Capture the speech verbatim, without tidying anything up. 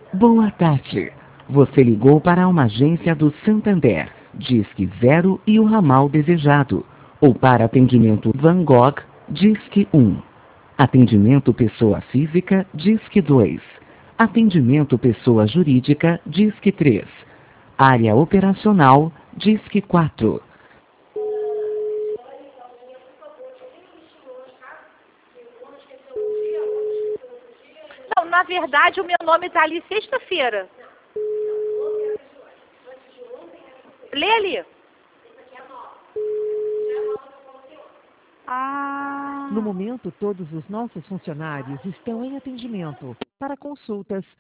Boa tarde. Você ligou para uma agência do Santander. Disque zero e o ramal desejado. Ou para atendimento Van Gogh, Disque um. Atendimento pessoa física, Disque dois. Atendimento pessoa jurídica, Disque três. Área operacional, Disque quatro. Não, na verdade o meu nome está ali sexta-feira. Lê ali. Ah. No momento, todos os nossos funcionários estão em atendimento. Para consultas,